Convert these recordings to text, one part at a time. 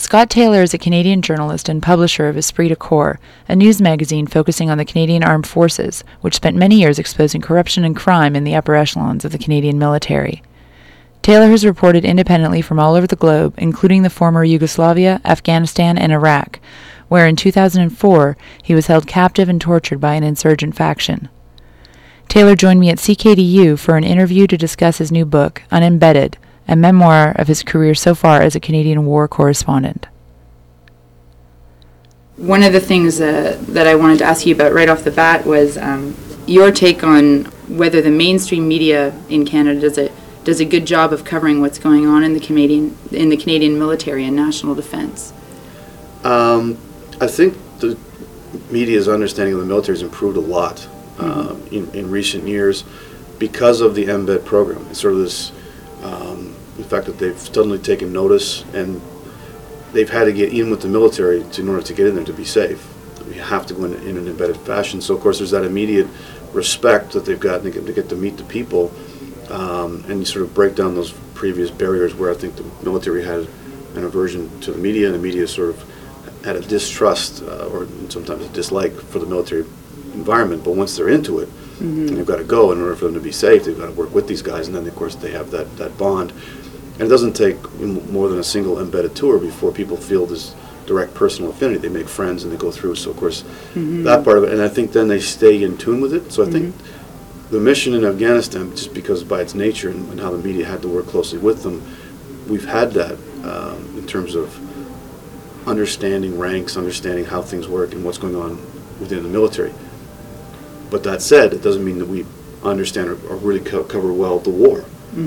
Scott Taylor is a Canadian journalist and publisher of Esprit de Corps, a news magazine focusing on the Canadian Armed Forces, which spent many years exposing corruption and crime in the upper echelons of the Canadian military. Taylor has reported independently from all over the globe, including the former Yugoslavia, Afghanistan, and Iraq, where in 2004 he was held captive and tortured by an insurgent faction. Taylor joined me at CKDU for an interview to discuss his new book, Unembedded, a memoir of his career so far as a Canadian war correspondent. One of the things that I wanted to ask you about right off the bat was your take on whether the mainstream media in Canada does a good job of covering what's going on in the Canadian military and national defense. I think the media's understanding of the military has improved a lot in recent years because of the MBED program. It's sort of this the fact that they've suddenly taken notice and they've had to get in with the military in order to get in there to be safe. We have to go in an embedded fashion. So of course there's that immediate respect that they've got to get to meet the people, and you sort of break down those previous barriers where I think the military had an aversion to the media, and the media sort of had a distrust or sometimes a dislike for the military environment. But once they're into it, and they've got to go in order for them to be safe, they've got to work with these guys, and then of course they have that bond. And it doesn't take more than a single embedded tour before people feel this direct personal affinity. They make friends and they go through. So of course that part of it, and I think then they stay in tune with it. So I think the mission in Afghanistan, just because by its nature and how the media had to work closely with them, we've had that in terms of understanding ranks, understanding how things work and what's going on within the military. But that said, it doesn't mean that we understand or really cover well the war,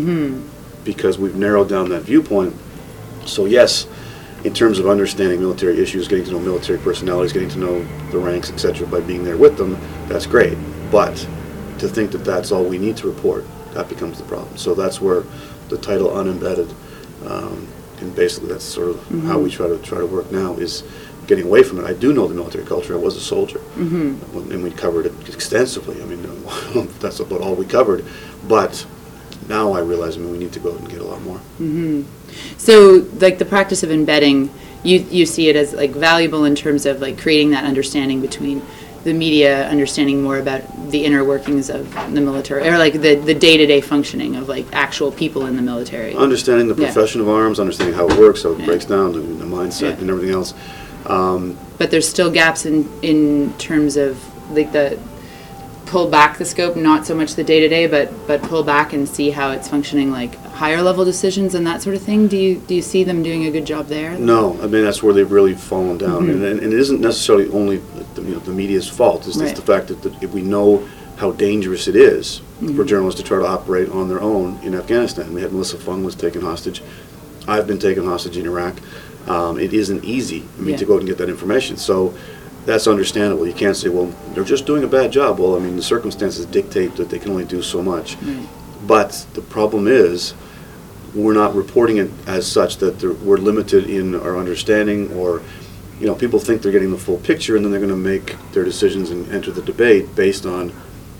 because we've narrowed down that viewpoint. So yes, in terms of understanding military issues, getting to know military personalities, getting to know the ranks, etc., by being there with them, that's great. But to think that that's all we need to report, that becomes the problem. So that's where the title Unembedded, and basically that's sort of how we try to work now, is getting away from it. I do know the military culture. I was a soldier, and we covered it extensively. I mean, that's about all we covered. But now I realize, we need to go out and get a lot more. So, like the practice of embedding, you see it as like valuable in terms of like creating that understanding between the media, understanding more about the inner workings of the military, or like the day-to-day functioning of like actual people in the military. Understanding the profession of arms, understanding how it works, how it breaks down, the mindset, and everything else. But there's still gaps in terms of like the pull back the scope, not so much the day-to-day, but pull back and see how it's functioning, like higher level decisions and that sort of thing. Do you see them doing a good job there? No, that's where they've really fallen down, and it isn't necessarily only the media's fault. It's the fact that if we know how dangerous it is for journalists to try to operate on their own in Afghanistan. We had Melissa Fung was taken hostage. I've been taken hostage in Iraq. It isn't easy to go out and get that information. So that's understandable. You can't say, well, they're just doing a bad job. Well, the circumstances dictate that they can only do so much. But the problem is, we're not reporting it as such that we're limited in our understanding, or people think they're getting the full picture, and then they're going to make their decisions and enter the debate based on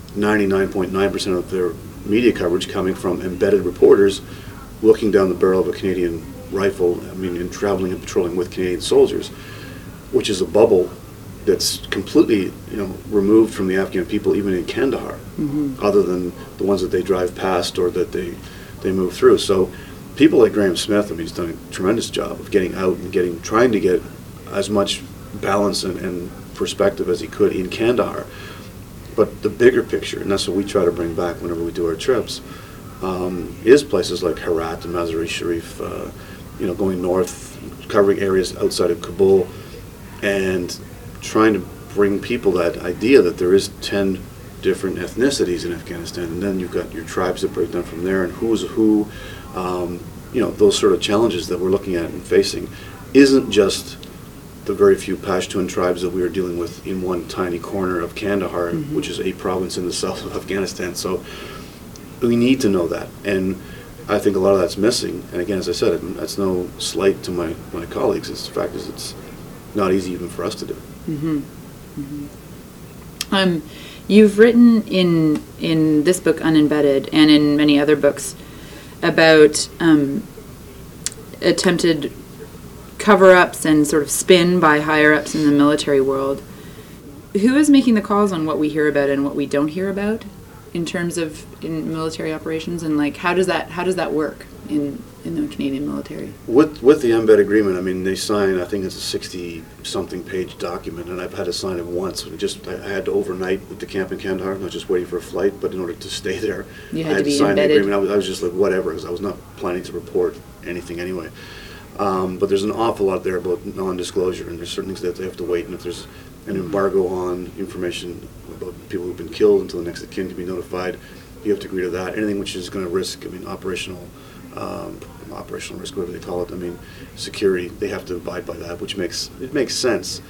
99.9% of their media coverage coming from embedded reporters looking down the barrel of a Canadian rifle, and traveling and patrolling with Canadian soldiers, which is a bubble that's completely, removed from the Afghan people, even in Kandahar, other than the ones that they drive past or that they move through. So people like Graham Smith, he's done a tremendous job of getting out and trying to get as much balance and perspective as he could in Kandahar. But the bigger picture, and that's what we try to bring back whenever we do our trips, is places like Herat and Mazar-i-Sharif, going north, covering areas outside of Kabul, and trying to bring people that idea that there is 10 different ethnicities in Afghanistan, and then you've got your tribes that break down from there, and who's who, those sort of challenges that we're looking at and facing isn't just the very few Pashtun tribes that we are dealing with in one tiny corner of Kandahar, which is a province in the south of Afghanistan. So we need to know that, and I think a lot of that's missing. And again, as I said, that's no slight to my colleagues. The fact is, it's not easy even for us to do. You've written in this book, Unembedded, and in many other books about attempted cover-ups and sort of spin by higher-ups in the military world. Who is making the calls on what we hear about and what we don't hear about in terms of in military operations, and like how does that work in the Canadian military? With the embed agreement, I mean, they sign, I think it's a 60-something page document, and I've had to sign it once. I had to overnight at the camp in Kandahar, not just waiting for a flight, but in order to stay there, you I had to be sign embedded. the agreement. I was just like, whatever, because I was not planning to report anything anyway. But there's an awful lot there about non-disclosure, and there's certain things that they have to wait, and if there's an embargo on information about people who've been killed until the next of kin can be notified, you have to agree to that. Anything which is going to risk, I mean, operational risk, whatever they call it, I mean, security, they have to abide by that, which makes sense.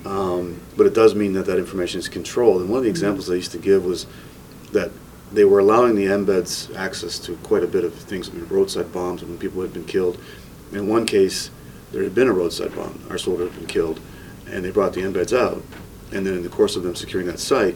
But it does mean that information is controlled. And one of the examples I used to give was that they were allowing the embeds access to quite a bit of things, I mean, roadside bombs when people had been killed. In one case, there had been a roadside bomb. Our soldier had been killed, and they brought the embeds out. And then in the course of them securing that site,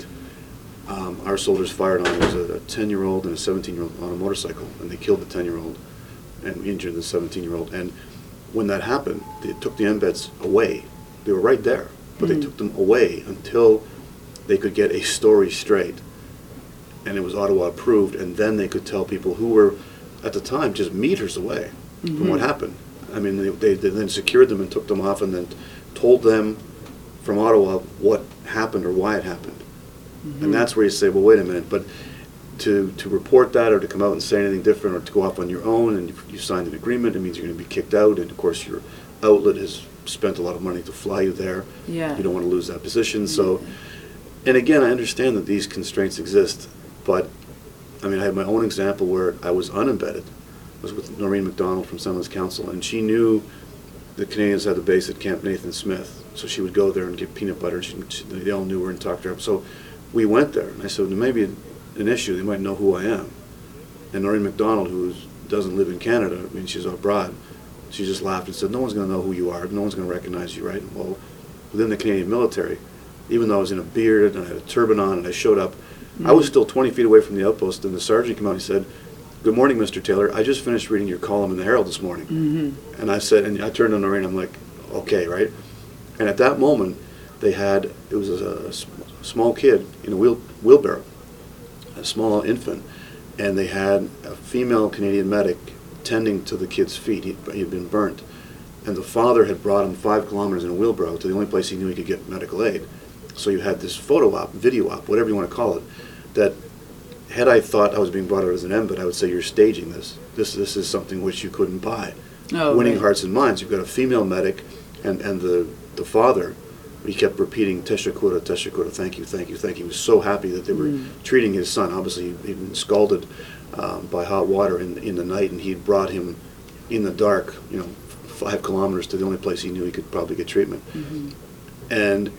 our soldiers fired on, it was a 10-year-old and a 17-year-old on a motorcycle, and they killed the 10-year-old and injured the 17-year-old. And when that happened, they took the embeds away. They were right there, but they took them away until they could get a story straight. And it was Ottawa approved, and then they could tell people who were, at the time, just meters away from what happened. I mean, they then secured them and took them off and then told them from Ottawa what happened or why it happened. And that's where you say, well, wait a minute, but to report that or to come out and say anything different or to go off on your own and you signed an agreement, it means you're going to be kicked out, and of course your outlet has spent a lot of money to fly you there. Yeah. You don't want to lose that position. So, and again, I understand that these constraints exist, but I mean, I had my own example where I was unembedded. I was with Noreen MacDonald from Sunlands Council, and she knew the Canadians had the base at Camp Nathan Smith, so she would go there and get peanut butter. They all knew her and talked to her. So we went there, and I said, there may be an issue. They might know who I am. And Noreen MacDonald, who doesn't live in Canada, I mean, she's abroad, she just laughed and said, no one's going to know who you are. No one's going to recognize you, right? Well, within the Canadian military, even though I was in a beard and I had a turban on and I showed up, I was still 20 feet away from the outpost, and the sergeant came out and he said, good morning, Mr. Taylor. I just finished reading your column in the Herald this morning. And I said, and I turned to Noreen, I'm like, okay, right? And at that moment, it was a small kid in a wheelbarrow, a small infant, and they had a female Canadian medic tending to the kid's feet. He had been burnt. And the father had brought him 5 kilometers in a wheelbarrow to the only place he knew he could get medical aid. So you had this photo op, video op, whatever you want to call it, that had I thought I was being brought out as an embed, I would say you're staging this. This is something which you couldn't buy. Winning right. hearts and minds. You've got a female medic, and the father, he kept repeating, Teshakura, Teshakura, thank you, thank you, thank you. He was so happy that they were treating his son. Obviously, he'd been scalded by hot water in the night, and he'd brought him in the dark, 5 kilometers to the only place he knew he could probably get treatment. And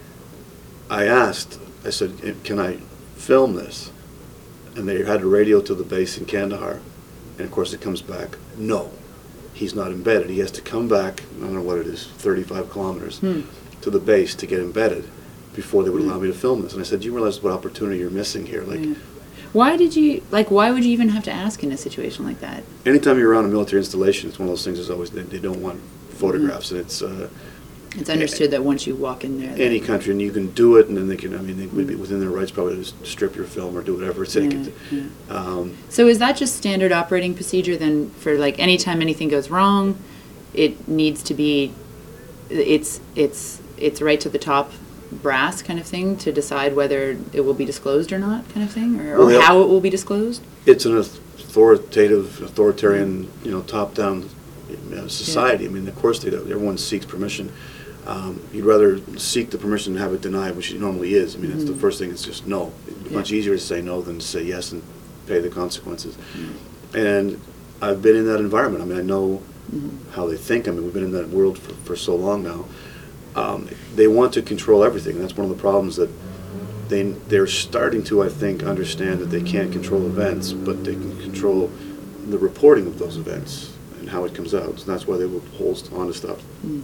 I said, can I film this? And they had a radio to the base in Kandahar, and of course it comes back, no, he's not embedded. He has to come back, I don't know what it is, 35 kilometers to the base to get embedded before they would allow me to film this. And I said, do you realize what opportunity you're missing here? Why would you even have to ask in a situation like that? Anytime you're around a military installation, it's one of those things, is always they don't want photographs, and it's understood that once you walk in there, any country, and you can do it, and then they would be within their rights probably to strip your film or do whatever it's taken. So is that just standard operating procedure then for like anytime anything goes wrong, it needs to be, it's right to the top brass kind of thing to decide whether it will be disclosed or not kind of thing, or how it will be disclosed? It's an authoritarian, top-down society. I mean, of course everyone seeks permission. You'd rather seek the permission and have it denied, which it normally is. I mean, it's the first thing. It's just no. It's much easier to say no than to say yes and pay the consequences. And I've been in that environment. I mean, I know how they think. I mean, we've been in that world for so long now. They want to control everything. And that's one of the problems that they're starting to, I think, understand that they can't control events, but they can control the reporting of those events and how it comes out. So that's why they will hold on to stuff.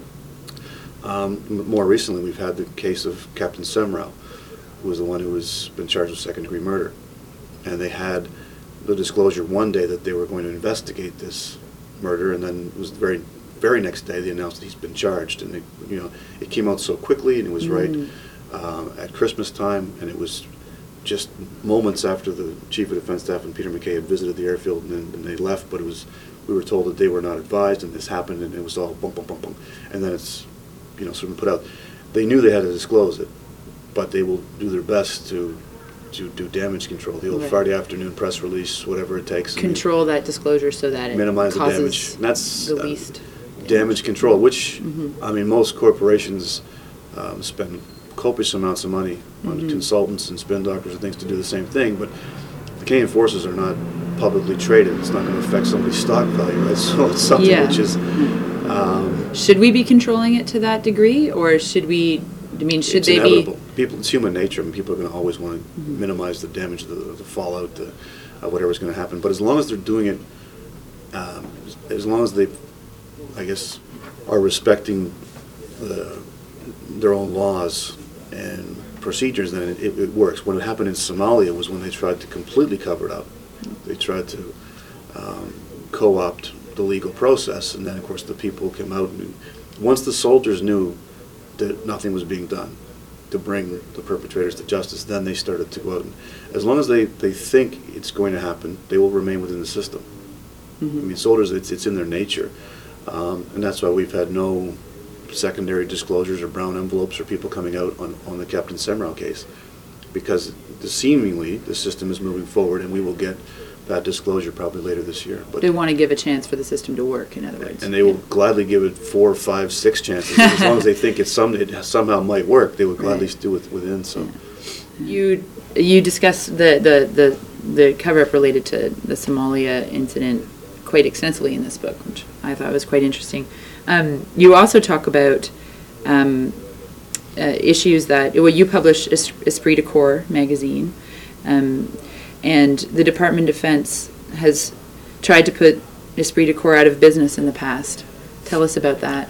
More recently, we've had the case of Captain Semrau, who was the one who was been charged with second-degree murder. And they had the disclosure one day that they were going to investigate this murder, and then it was very, very next day they announced that he's been charged, and it came out so quickly, and it was right at Christmas time, and it was just moments after the Chief of Defense Staff and Peter MacKay had visited the airfield, and they left, but we were told that they were not advised, and this happened, and it was all boom, boom, boom, boom, and then it's sort of put out. They knew they had to disclose it, but they will do their best to do damage control, the old Friday afternoon press release, whatever it takes. Control that disclosure so that it minimize causes the damage. And that's the least damage control, which, I mean, most corporations spend copious amounts of money on consultants and spin doctors and things to do the same thing, but the Canadian Forces are not publicly traded. It's not going to affect somebody's stock value, right? So it's something which is... should we be controlling it to that degree, or should we... should they inevitable. It's human nature. I mean, people are going to always want to minimize the damage, the fallout, whatever's going to happen. But as long as they're doing it, as long as they, I guess, are respecting their own laws and procedures, then it works. What happened in Somalia was when they tried to completely cover it up. They tried to co-opt the legal process, and then, of course, the people came out. And once the soldiers knew that nothing was being done to bring the perpetrators to justice, then they started to go out. And as long as they think it's going to happen, they will remain within the system. I mean, soldiers, it's in their nature. And that's why we've had no secondary disclosures or brown envelopes or people coming out on the Captain Semrau case, because seemingly the system is moving forward, and we will get that disclosure probably later this year. But they want to give a chance for the system to work, in other words. And they will gladly give it 4, 5, 6 chances. As long as they think it somehow might work, they would gladly do it within. So, you discussed the cover-up related to the Somalia incident quite extensively in this book, which I thought was quite interesting. You also talk about issues that you publish Esprit de Corps magazine. And the Department of Defense has tried to put Esprit de Corps out of business in the past. Tell us about that.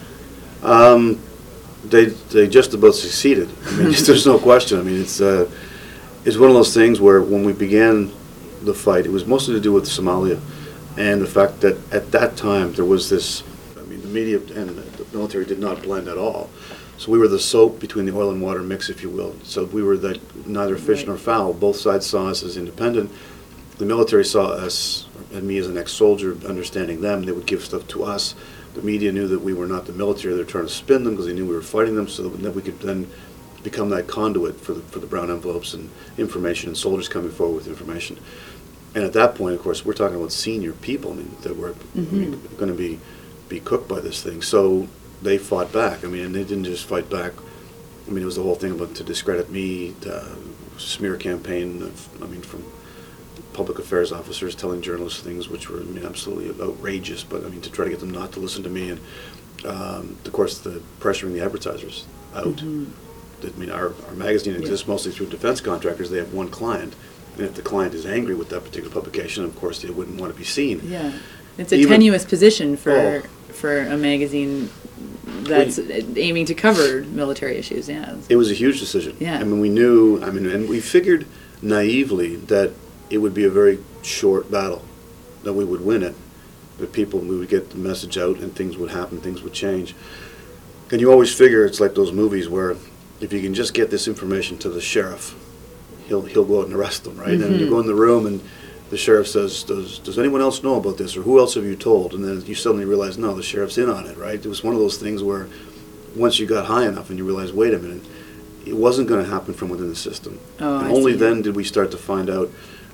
They just about succeeded. I mean, there's no question. I mean, it's one of those things where when we began the fight, it was mostly to do with Somalia, and the fact that at that time there was this. I mean, the media and the military did not blend at all. So we were the soap between the oil and water mix, if you will. So we were neither fish nor fowl. Both sides saw us as independent. The military saw us, and me as an ex-soldier, understanding them. They would give stuff to us. The media knew that we were not the military. They were trying to spin them because they knew we were fighting them, so that we could then become that conduit for the brown envelopes and information, and soldiers coming forward with information. And at that point, of course, we're talking about senior people, I mean, that were going to be cooked by this thing. So they fought back. I mean, and they didn't just fight back. I mean, it was the whole thing about to discredit me, smear campaign, from public affairs officers telling journalists things which were absolutely outrageous, but to try to get them not to listen to me, and of course the pressuring the advertisers out. Our magazine exists mostly through defense contractors. They have one client, and if the client is angry with that particular publication, of course they wouldn't want to be seen. Yeah, it's a tenuous position for a magazine that's aiming to cover military issues. Yeah, it was a huge decision. Yeah, we knew. And we figured naively that it would be a very short battle, that we would win it, that we would get the message out, and things would happen, things would change. And you always figure it's like those movies where if you can just get this information to the sheriff, he'll go out and arrest them, right? And you go in the room and the sheriff says, does anyone else know about this, or who else have you told? And then you suddenly realize, no, the sheriff's in on it, right? It was one of those things where once you got high enough and you realize, wait a minute, it wasn't going to happen from within the system. And only then did we start to find out,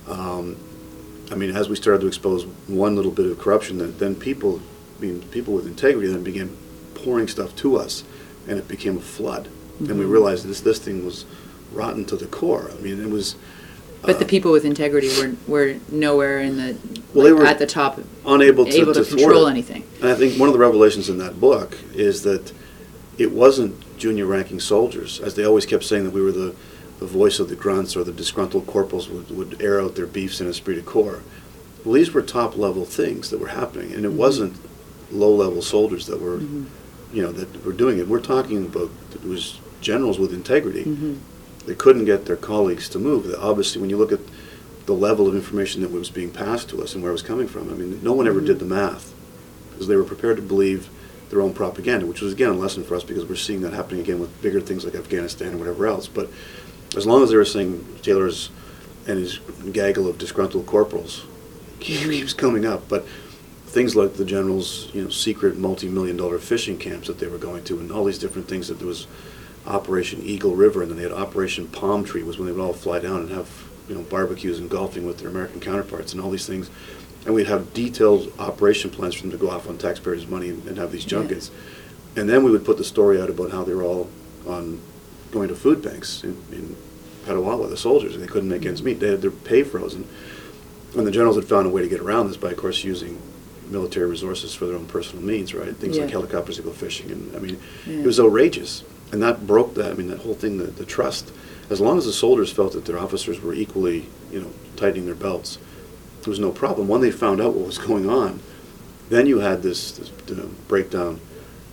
as we started to expose one little bit of corruption, then people with integrity then began pouring stuff to us, and it became a flood. And we realized this thing was rotten to the core. It was... But the people with integrity were nowhere in they were at the top, unable to control anything. And I think one of the revelations in that book is that it wasn't junior ranking soldiers, as they always kept saying that we were the voice of the grunts, or the disgruntled corporals would air out their beefs in esprit de corps. Well, these were top level things that were happening, and it wasn't low level soldiers that were, that were doing it. We're talking about it was generals with integrity. They couldn't get their colleagues to move. Obviously, when you look at the level of information that was being passed to us and where it was coming from, no one ever did the math, because they were prepared to believe their own propaganda, which was, again, a lesson for us because we're seeing that happening again with bigger things like Afghanistan and whatever else. But as long as they were saying Taylor's and his gaggle of disgruntled corporals keeps coming up, but things like the general's, secret multi-million-dollar fishing camps that they were going to, and all these different things, that there was Operation Eagle River, and then they had Operation Palm Tree, was when they would all fly down and have, barbecues and golfing with their American counterparts and all these things. And we'd have detailed operation plans for them to go off on taxpayers' money and have these junkets. Yeah. And then we would put the story out about how they were all going to food banks in Petawawa, the soldiers, and they couldn't make ends meet. They had their pay frozen. And the generals had found a way to get around this by, of course, using military resources for their own personal means, right? Things like helicopters to go fishing. And, it was outrageous. And that broke that whole thing, the trust. As long as the soldiers felt that their officers were equally, tightening their belts, there was no problem. When they found out what was going on, then you had this breakdown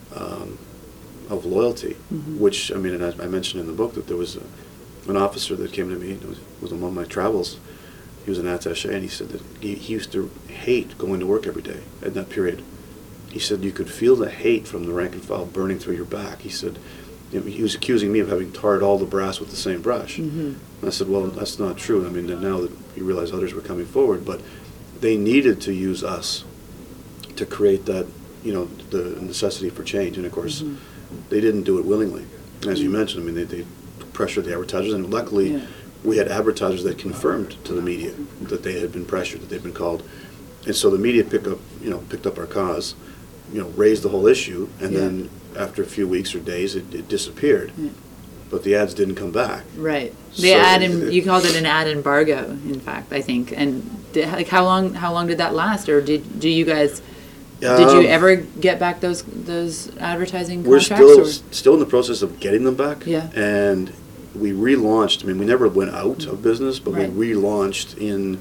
of loyalty, which, and I mentioned in the book that there was an officer that came to me, it was among my travels. He was an attaché, and he said that he used to hate going to work every day at that period. He said you could feel the hate from the rank and file burning through your back. He said, he was accusing me of having tarred all the brass with the same brush. And I said, well, that's not true. Now that you realize others were coming forward, but they needed to use us to create that, the necessity for change. And of course, they didn't do it willingly. As you mentioned, they pressured the advertisers, and luckily we had advertisers that confirmed to the media that they had been pressured, that they'd been called. And so the media picked up our cause, raised the whole issue, and then after a few weeks or days, it disappeared. But the ads didn't come back. Right. You called it an ad embargo, in fact, I think. And how long did that last, or did you guys? Did you ever get back those advertising contracts? We're still in the process of getting them back. Yeah. And we relaunched. We never went out of business, but we relaunched in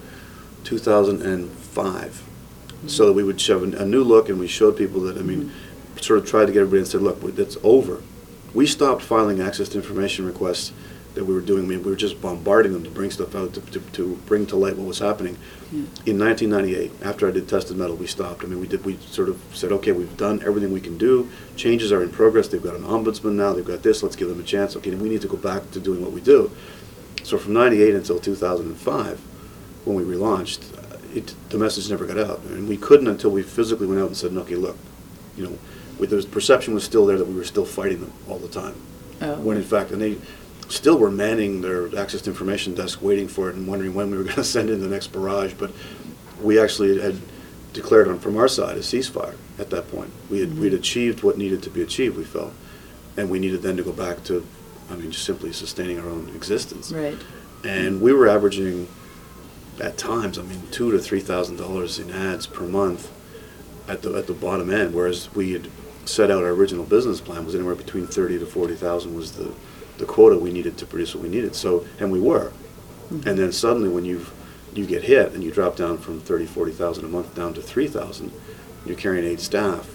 2005, so that we would show a new look, and we showed people that sort of tried to get everybody and said, look, it's over. We stopped filing access to information requests that we were doing. We were just bombarding them to bring stuff out, to bring to light what was happening. In 1998, after I did Tested Metal, we stopped. We sort of said, okay, we've done everything we can do. Changes are in progress. They've got an ombudsman now. They've got this. Let's give them a chance. Okay, we need to go back to doing what we do. So from 98 until 2005, when we relaunched, the message never got out. And we couldn't until we physically went out and said, okay, look, the perception was still there that we were still fighting them all the time. When in fact, and they still were manning their access to information desk waiting for it and wondering when we were going to send in the next barrage. But we actually had declared from our side a ceasefire at that point. We'd achieved what needed to be achieved, we felt. And we needed then to go back to, just simply sustaining our own existence. Right. And we were averaging, at times, $2,000 to $3,000 in ads per month at the bottom end, whereas we had set out our original business plan was anywhere between 30 to 40,000 was the quota we needed to produce what we needed. So, and we were. And then suddenly when you get hit and you drop down from 30, 40,000 a month down to 3,000, you're carrying 8 staff,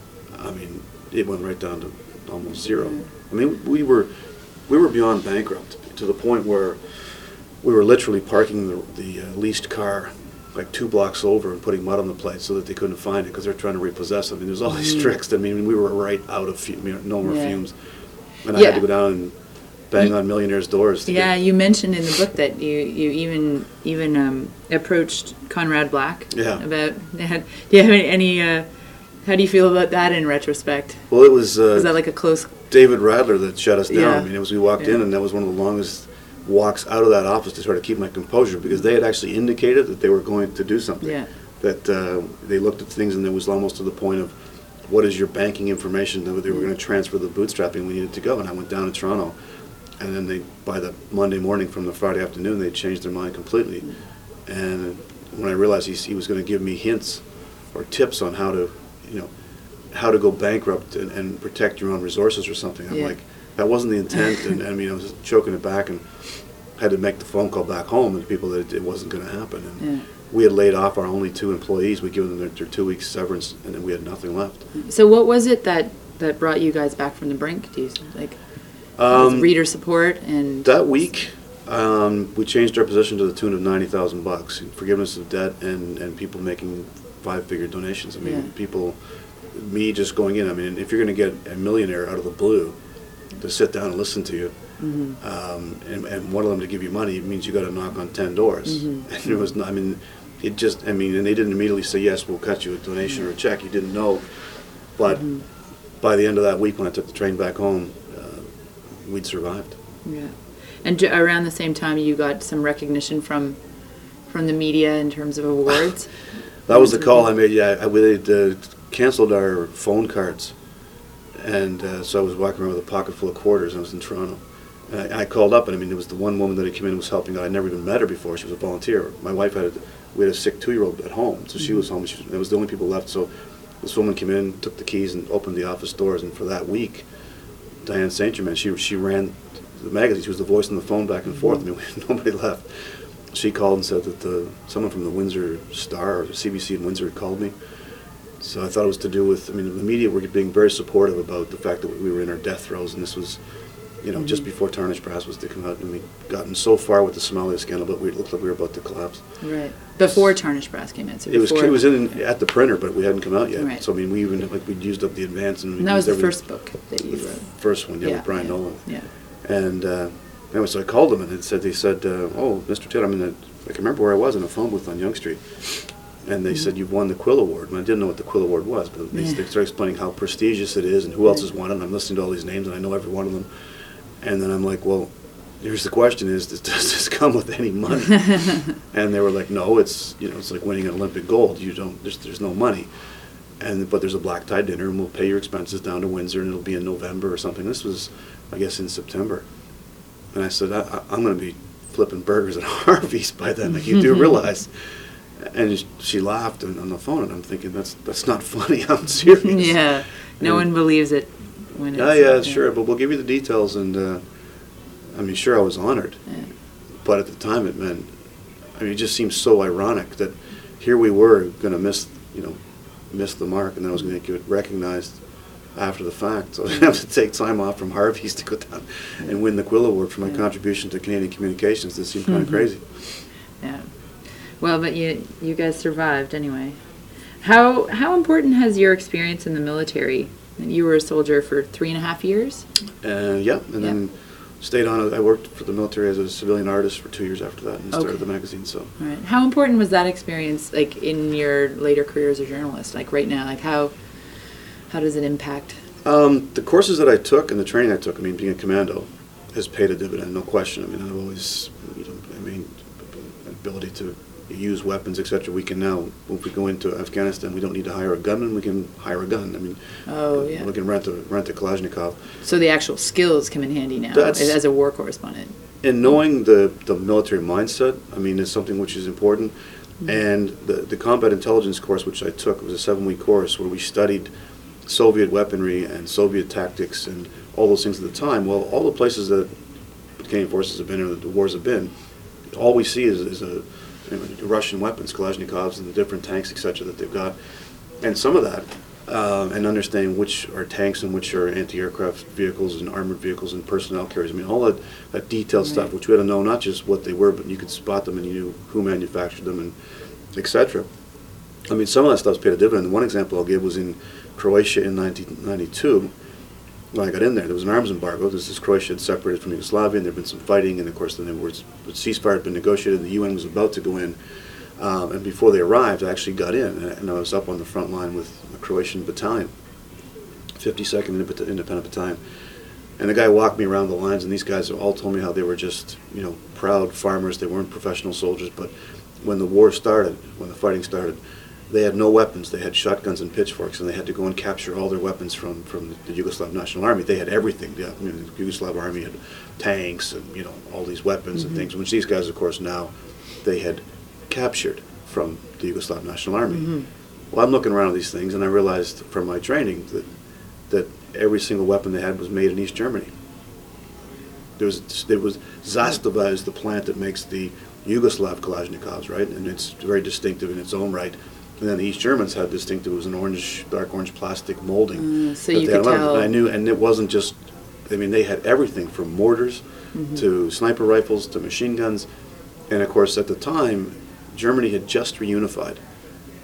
it went right down to almost zero. We were beyond bankrupt to the point where we were literally parking the leased car like 2 blocks over and putting mud on the plate so that they couldn't find it because they're trying to repossess it. There's all these tricks. We were right out of no more fumes. And I had to go down and bang on millionaires' doors. You mentioned in the book that you even approached Conrad Black about. Do you have any? How do you feel about that in retrospect? Well, it was. Was that like a close? David Radler that shut us down. We walked in, and that was one of the longest walks out of that office to try to keep my composure because they had actually indicated that they were going to do something. Yeah. That they looked at things, and it was almost to the point of, what is your banking information? That they were going to transfer the bootstrapping we needed to go. And I went down to Toronto, and then by the Monday morning from the Friday afternoon, they changed their mind completely. And when I realized he was going to give me hints or tips on how to go bankrupt and protect your own resources or something, I'm like, that wasn't the intent. And I was choking it back and had to make the phone call back home to people that it wasn't going to happen. And we had laid off our only 2 employees. We'd given them their 2 weeks severance, and then we had nothing left. So what was it that brought you guys back from the brink? Do you reader support? And that week, we changed our position to the tune of $90,000 in forgiveness of debt and people making 5-figure donations. People, me just going in, I mean, if you're going to get a millionaire out of the blue to sit down and listen to you, and one of them to give you money, it means you got to knock on 10 doors. And it was not, I mean, it just, I mean, and they didn't immediately say, yes, we'll cut you a donation or a check. You didn't know. But by the end of that week, when I took the train back home, we'd survived. Yeah. And around the same time, you got some recognition from the media in terms of awards? That was the call I made. Yeah, we canceled our phone cards. And so I was walking around with a pocket full of quarters. I was in Toronto. And I called up, and I mean, there was the one woman that had come in and was helping out. I'd never even met her before. She was a volunteer. My wife we had a sick 2-year-old at home, so she was home. It was the only people left. So this woman came in, took the keys, and opened the office doors. And for that week, Diane St. Germain, she ran the magazine. She was the voice on the phone back and forth. I mean, nobody left. She called and said that someone from the Windsor Star or CBC in Windsor had called me. So I thought it was to do with, I mean, the media were being very supportive about the fact that we were in our death throes, and this was, you know, just before Tarnished Brass was to come out, and we'd gotten so far with the Somalia scandal, but it looked like we were about to collapse. Right. Before Tarnished Brass came in. So it was at the printer, but we hadn't come out yet. Right. So I mean, we'd used up the advance, and that was the first book that you wrote. First one, with Brian Nolan. Yeah. And anyway, so I called them, and they said, oh, Mr. Taylor, I can remember where I was in a phone booth on Yonge Street. And they said, you've won the Quill Award. And I didn't know what the Quill Award was, but they started explaining how prestigious it is and who else has won it. And I'm listening to all these names, and I know every one of them. And then I'm like, well, here's the question is, does this come with any money? And they were like, no, it's like winning an Olympic gold. There's no money. But there's a black tie dinner, and we'll pay your expenses down to Windsor, and it'll be in November or something. This was, I guess, in September. And I said, I'm going to be flipping burgers at Harvey's by then. Like, you do realize. And she laughed on the phone, and I'm thinking, that's not funny. I'm serious. Yeah, no one believes it when it's... Yeah, sure, but we'll give you the details, and I mean, sure, I was honored. Yeah. But at the time, it meant, I mean, it just seemed so ironic that here we were going to miss the mark, and then I was going to get recognized after the fact. So I didn't have to take time off from Harvey's to go down and win the Quill Award for my contribution to Canadian communications. This seemed kind of crazy. Yeah. Well, but you guys survived anyway. How important has your experience in the military? You were a soldier for 3.5 years? Then stayed on. I worked for the military as a civilian artist for 2 years after that, and started the magazine. So. Right. How important was that experience, like in your later career as a journalist? Like right now, like how does it impact? The courses that I took and the training I took, I mean, being a commando, has paid a dividend, no question. I mean, I've always, ability to use weapons, etc. We can now, if we go into Afghanistan, we don't need to hire a gunman. We can hire a gun. I mean, we can rent a Kalashnikov. So the actual skills come in handy now as a war correspondent. And knowing the military mindset, I mean, is something which is important. And the combat intelligence course, which I took, was a 7-week course where we studied Soviet weaponry and Soviet tactics and all those things at the time. Well, all the places that the Canadian forces have been or the wars have been, all we see is Russian weapons, Kalashnikovs and the different tanks, etc. that they've got. And some of that, and understanding which are tanks and which are anti-aircraft vehicles and armored vehicles and personnel carriers. I mean, all that detailed stuff, which we had to know not just what they were, but you could spot them and you knew who manufactured them and etc. I mean, some of that stuff's paid a dividend. One example I'll give was in Croatia in 1992. When I got in there was an arms embargo. Croatia had separated from Yugoslavia, and there had been some fighting, and of course then the ceasefire had been negotiated, and the UN was about to go in. And before they arrived, I actually got in, and I was up on the front line with a Croatian battalion, 52nd Independent Battalion. And the guy walked me around the lines, and these guys all told me how they were just, proud farmers. They weren't professional soldiers, but when the war started, when the fighting started, they had no weapons. They had shotguns and pitchforks, and they had to go and capture all their weapons from the Yugoslav National Army. They had everything. The Yugoslav Army had tanks and all these weapons and things, which these guys, of course, now they had captured from the Yugoslav National Army. Well, I'm looking around at these things, and I realized from my training that every single weapon they had was made in East Germany. There was Zastava is the plant that makes the Yugoslav Kalashnikovs, right? And it's very distinctive in its own right. And then the East Germans had distinctive, it was an dark orange plastic molding. So you could tell. And I knew, and it wasn't just, they had everything from mortars to sniper rifles to machine guns. And of course, at the time, Germany had just reunified.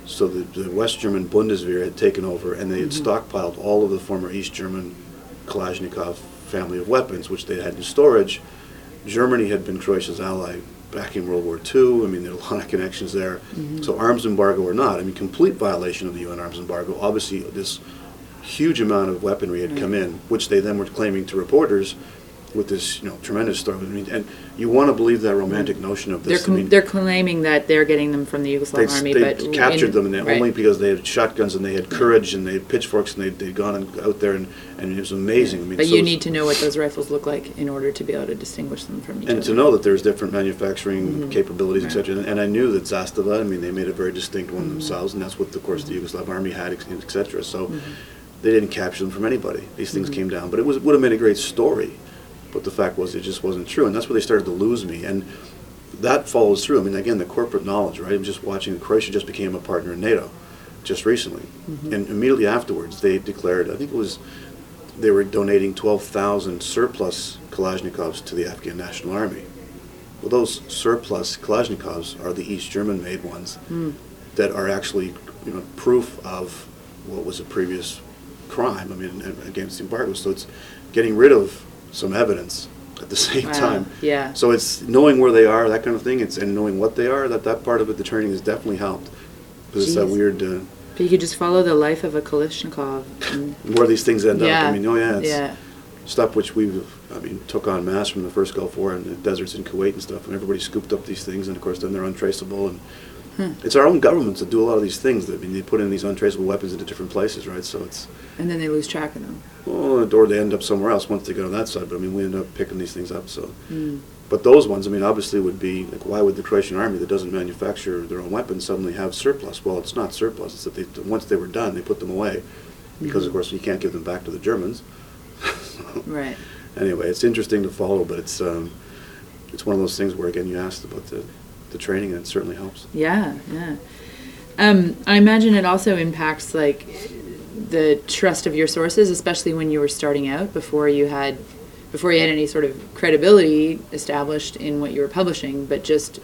So the West German Bundeswehr had taken over, and they had stockpiled all of the former East German Kalashnikov family of weapons, which they had in storage. Germany had been Croatia's ally back in World War II. I mean, there are a lot of connections there. So arms embargo or not, I mean, complete violation of the UN arms embargo. Obviously, this huge amount of weaponry had come in, which they then were claiming to reporters with this, tremendous story. I mean, and you want to believe that romantic notion of this. They're claiming that they're getting them from the Yugoslav army, but they captured them, and only because they had shotguns and they had courage and they had pitchforks and they'd gone out there, and it was amazing. I mean, but you need to know what those rifles look like in order to be able to distinguish them from each other. And to know that there's different manufacturing capabilities, etc. And I knew that Zastava, I mean, they made a very distinct one themselves, and that's what, of course, the Yugoslav army had, etc. So they didn't capture them from anybody. These things came down, but it would have made a great story. But the fact was, it just wasn't true, and that's where they started to lose me. And that follows through. I mean, again, the corporate knowledge, right? I'm just watching. Croatia just became a partner in NATO, just recently, and immediately afterwards, they declared. I think it was they were donating 12,000 surplus Kalashnikovs to the Afghan National Army. Well, those surplus Kalashnikovs are the East German-made ones that are actually, proof of what was a previous crime. I mean, against the embargo. So it's getting rid of some evidence at the same time. Yeah. So it's knowing where they are, that kind of thing, and knowing what they are, that part of it, the training has definitely helped. Because it's that weird... but you could just follow the life of a Kalashnikov. Where these things end up. I mean, it's stuff which took en masse from the first Gulf War and the deserts in Kuwait and stuff, and everybody scooped up these things, and of course then they're untraceable, and it's our own governments that do a lot of these things. I mean, they put in these untraceable weapons into different places, right? So it's... And then they lose track of them. Well, or they end up somewhere else once they go to that side. But I mean, we end up picking these things up. So, but those ones, I mean, obviously would be like, why would the Croatian army that doesn't manufacture their own weapons suddenly have surplus? Well, it's not surplus. It's that once they were done, they put them away, because of course you can't give them back to the Germans. Right. Anyway, it's interesting to follow, but it's one of those things where, again, you asked about the training, and it certainly helps. Yeah. I imagine it also impacts the trust of your sources, especially when you were starting out, before you had any sort of credibility established in what you were publishing, but just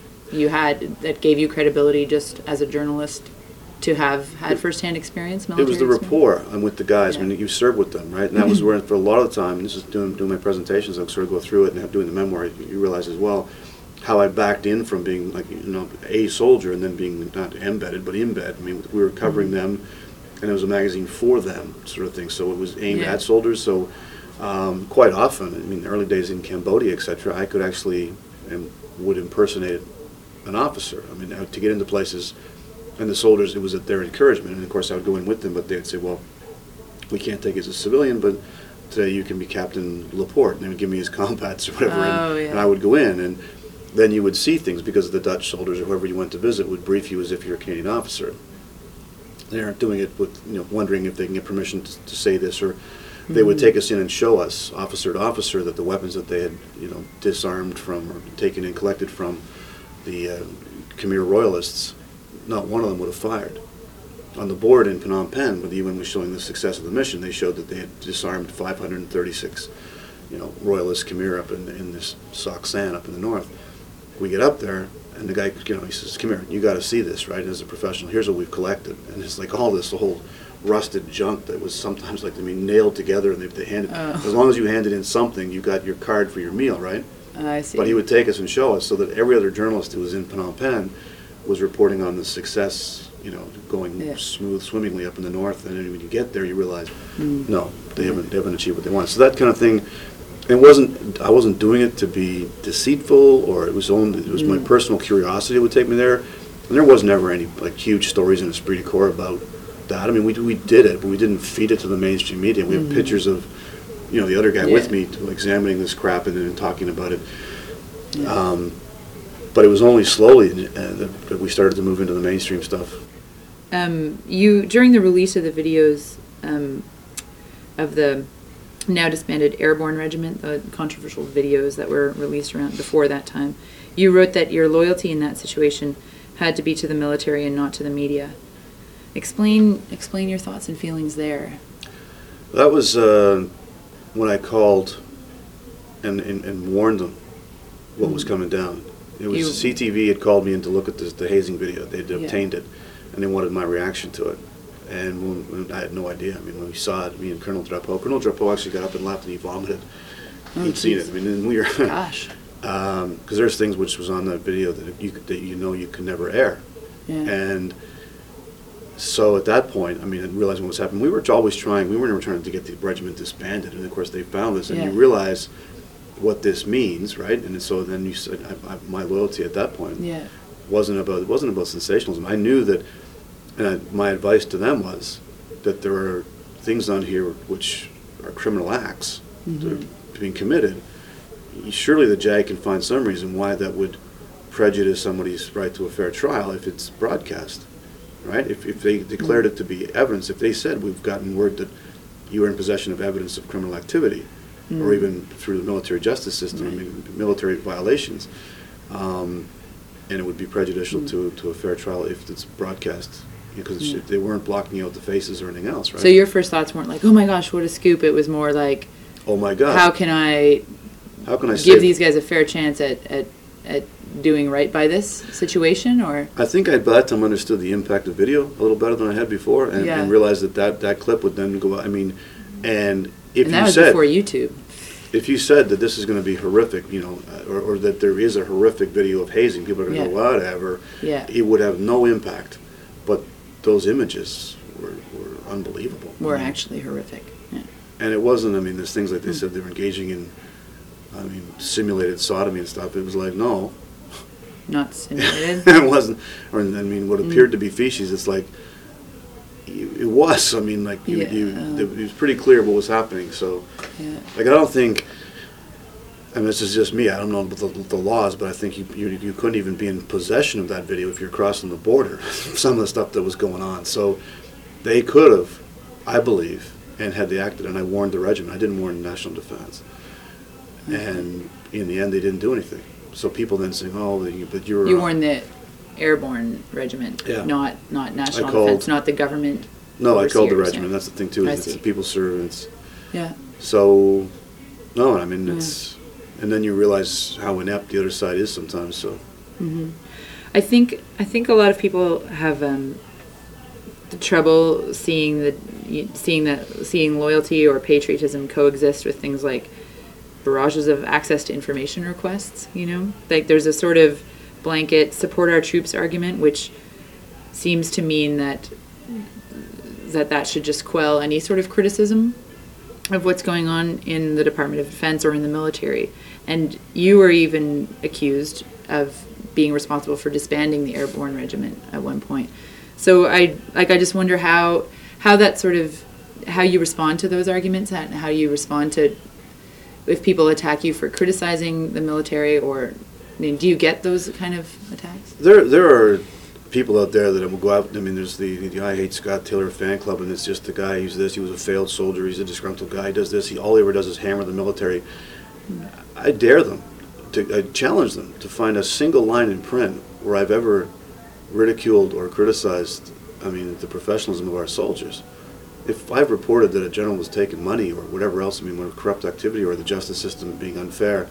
that gave you credibility just as a journalist to have had firsthand experience, military experience. It was the rapport I'm with the guys. I mean, you serve with them, right? And that was where, for a lot of the time, and this is doing my presentations, I'll sort of go through it, and doing the memoir, you realize as well, how I backed in from being a soldier and then being not embedded but in bed. I mean, we were covering them, and it was a magazine for them, sort of thing. So it was aimed at soldiers. So quite often, I mean, early days in Cambodia, etc., I could actually and would impersonate an officer. I mean, to get into places, and the soldiers, it was at their encouragement, and of course I would go in with them, but they'd say, well, we can't take you as a civilian, but today you can be Captain Laporte, and they would give me his combats or whatever, and I would go in, and then you would see things, because the Dutch soldiers or whoever you went to visit would brief you as if you're a Canadian officer. They aren't doing it with, wondering if they can get permission to say this, or they would take us in and show us, officer to officer, that the weapons that they had, disarmed from or taken and collected from the Khmer Royalists, not one of them would have fired. On the board in Phnom Penh, when the UN was showing the success of the mission, they showed that they had disarmed 536, Royalist Khmer up in this Sok San up in the north. We get up there, and the guy, he says, "Come here, you got to see this, right? As a professional, here's what we've collected." And it's like all this, the whole rusted junk that was sometimes nailed together, and they handed. As long as you handed in something, you got your card for your meal, right? I see. But he would take us and show us, so that every other journalist who was in Phnom Penh was reporting on the success, going swimmingly up in the north. And then when you get there, you realize, no, they haven't achieved what they want. So that kind of thing. I wasn't doing it to be deceitful, or it was my personal curiosity that would take me there. And there was never any huge stories in Esprit de Corps about that. I mean, we did it, but we didn't feed it to the mainstream media. We have pictures of, the other guy with me examining this crap and then talking about it. Yeah. But it was only slowly that we started to move into the mainstream stuff. You, during the release of the videos of the now disbanded Airborne Regiment, the controversial videos that were released around before that time, you wrote that your loyalty in that situation had to be to the military and not to the media. Explain your thoughts and feelings there. That was when I called and warned them what was coming down. It was CTV had called me in to look at the hazing video. They'd obtained it. and they wanted my reaction to it. And when I had no idea. I mean, when we saw it, me and Colonel Drapeau actually got up and left, and he vomited. He'd seen it. I mean, and we were gosh, because there's things which was on that video that you can never air. yeah. And so at that point, I mean, and realizing what was happening, we were always trying. We were never trying to get the regiment disbanded, and of course they found this, and Yeah. you realize what this means, right? And so then you said, my loyalty at that point Yeah. wasn't about sensationalism. I knew that, and my advice to them was that there are things on here which are criminal acts that are being committed. Surely the JAG can find some reason why that would prejudice somebody's right to a fair trial if it's broadcast, right? If they declared it to be evidence, if they said, we've gotten word that you are in possession of evidence of criminal activity, or even through the military justice system, I mean, military violations, and it would be prejudicial to a fair trial if it's broadcast, because they weren't blocking out the faces or anything else, right? So your first thoughts weren't like, oh my gosh, what a scoop. It was more like, oh my God, how can I give these guys a fair chance at doing right by this situation? Or I think I by that time understood the impact of video a little better than I had before, and realized that clip would then go out. I mean, and if and that you was said before YouTube. if you said that this is going to be horrific, or that there is a horrific video of hazing, people are going to go, whatever. Yeah. It would have no impact, but those images were unbelievable. Were actually horrific. Yeah. And it wasn't. I mean, there's things like they said they were engaging in, I mean, simulated sodomy and stuff. It was like, no. Not simulated. It wasn't. Or I mean, what appeared to be feces, it's like it was. I mean, like it was pretty clear what was happening. So, like, I don't think. I mean, this is just me. I don't know about the laws, but I think you couldn't even be in possession of that video if you're crossing the border. Some of the stuff that was going on. So, they could have, I believe, and had they acted. And I warned the regiment. I didn't warn National Defense. And in the end, they didn't do anything. So people then saying, "Oh, but you're..." You warned the Airborne Regiment, not National Defense, not the government. No, I called the regiment. That's the thing too. It's the people's servants. Yeah. So, no, I mean it's, and then you realize how inept the other side is sometimes. So. I think a lot of people have the trouble seeing loyalty or patriotism coexist with things like barrages of access to information requests. Like there's a sort of blanket support our troops argument, which seems to mean that should just quell any sort of criticism of what's going on in the Department of Defense or in the military. And you were even accused of being responsible for disbanding the Airborne Regiment at one point. So I just wonder how that sort of, how you respond to those arguments and how you respond to if people attack you for criticizing the military, or I mean, do you get those kind of attacks? There are people out there that will go out. I mean, there's the I Hate Scott Taylor fan club, and it's just the guy who's this. He was a failed soldier. He's a disgruntled guy. He does this. All he ever does is hammer the military. I dare them, I challenge them to find a single line in print where I've ever ridiculed or criticized, I mean, the professionalism of our soldiers. If I've reported that a general was taking money or whatever else, I mean, with corrupt activity or the justice system being unfair,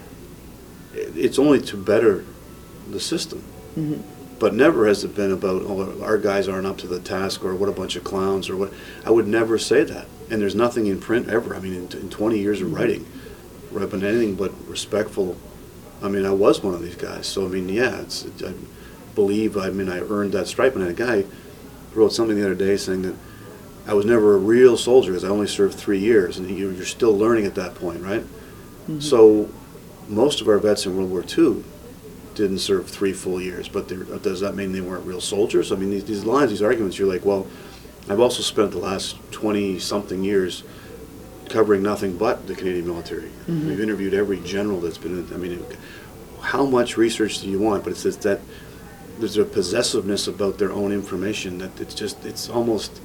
it's only to better the system. But never has it been about, oh, our guys aren't up to the task, or what a bunch of clowns, or what. I would never say that. And there's nothing in print ever. I mean, in 20 years of writing, where I've been anything but respectful. I mean, I was one of these guys. So, I mean, yeah, I believe, I mean, I earned that stripe. And a guy wrote something the other day saying that I was never a real soldier because I only served 3 years, and you're still learning at that point, right? So most of our vets in World War II didn't serve 3 full years, but does that mean they weren't real soldiers? I mean, these lines, these arguments, you're like, well, I've also spent the last 20-something years covering nothing but the Canadian military. We've interviewed every general that's been in, I mean, how much research do you want? But it's that there's a possessiveness about their own information that it's almost,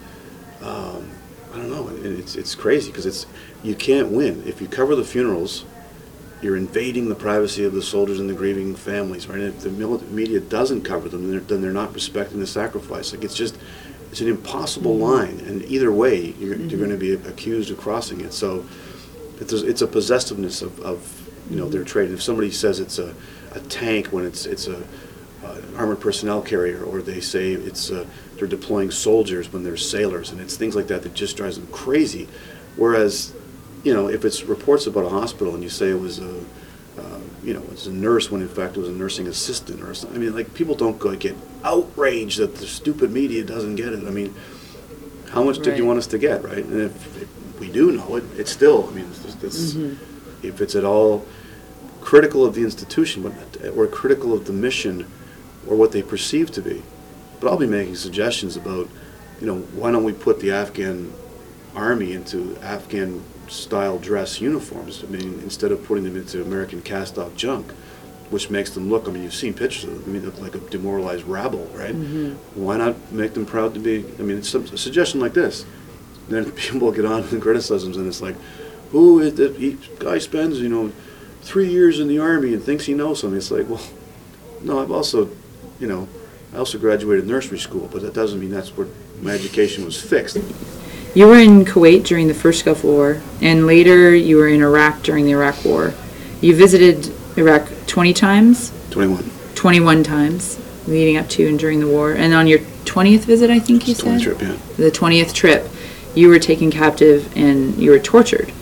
I don't know, it's crazy because you can't win. If you cover the funerals, you're invading the privacy of the soldiers and the grieving families, right? And if the media doesn't cover them, then they're not respecting the sacrifice. Like it's an impossible line, and either way, you're going to be accused of crossing it. So it's a possessiveness of their trade. And if somebody says it's a tank when it's a armored personnel carrier, or they say it's they're deploying soldiers when they're sailors, and it's things like that that just drives them crazy. Whereas, if it's reports about a hospital and you say it was it's a nurse when in fact it was a nursing assistant or something. I mean, like, people don't get outraged that the stupid media doesn't get it. I mean, how much did you want us to get, right? And if we do know it, it's still, I mean, if it's at all critical of the institution, or critical of the mission, or what they perceive to be. But I'll be making suggestions about, why don't we put the Afghan army into Afghan-style dress uniforms? I mean, instead of putting them into American cast-off junk, which makes them look, I mean, you've seen pictures of them, I mean, look like a demoralized rabble, right? Why not make them proud to be, I mean, it's a suggestion like this. And then people get on and criticize them, and it's like, guy spends, 3 years in the Army and thinks he knows something. It's like, well, no, I also graduated nursery school, but that doesn't mean that's where my education was fixed. You were in Kuwait during the first Gulf War, and later you were in Iraq during the Iraq War. You visited Iraq 20 times? 21. 21 times, leading up to and during the war. And on your 20th visit, I think you said? 20th trip, yeah. The 20th trip, you were taken captive and you were tortured.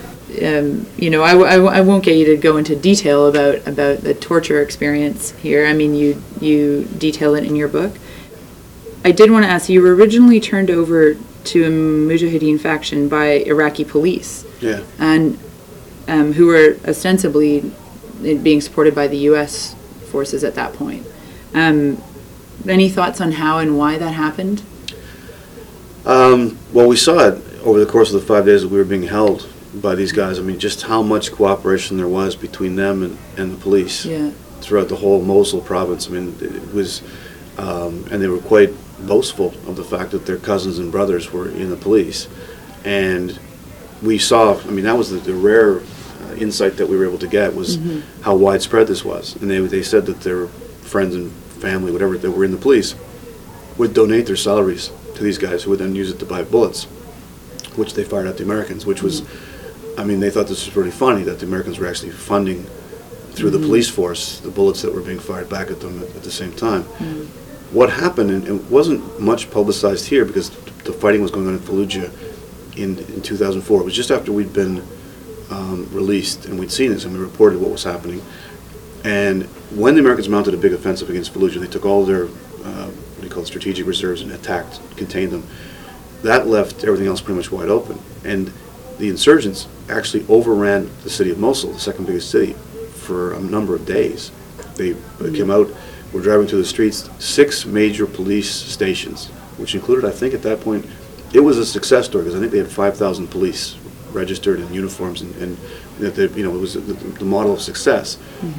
I won't get you to go into detail about the torture experience here. I mean, you detail it in your book. I did want to ask, you were originally turned over to a Mujahideen faction by Iraqi police. Yeah. And who were ostensibly being supported by the U.S. forces at that point. Any thoughts on how and why that happened? Well, we saw it over the course of the 5 days that we were being held by these guys. I mean, just how much cooperation there was between them and the police throughout the whole Mosul province. I mean, it was, and they were quite boastful of the fact that their cousins and brothers were in the police. And we saw, I mean, that was the rare insight that we were able to get, was how widespread this was. And they said that their friends and family, whatever, that were in the police, would donate their salaries to these guys, who would then use it to buy bullets, which they fired at the Americans, which was, I mean, they thought this was really funny, that the Americans were actually funding, through the police force, the bullets that were being fired back at them at the same time. What happened, and it wasn't much publicized here because the fighting was going on in Fallujah in 2004. It was just after we'd been released, and we'd seen this, and we reported what was happening. And when the Americans mounted a big offensive against Fallujah, they took all their strategic reserves and attacked, contained them. That left everything else pretty much wide open. And the insurgents actually overran the city of Mosul, the second biggest city, for a number of days. They came out, were driving through the streets, 6 major police stations, which included, I think at that point, it was a success story, because I think they had 5,000 police registered in uniforms, and that it was the model of success.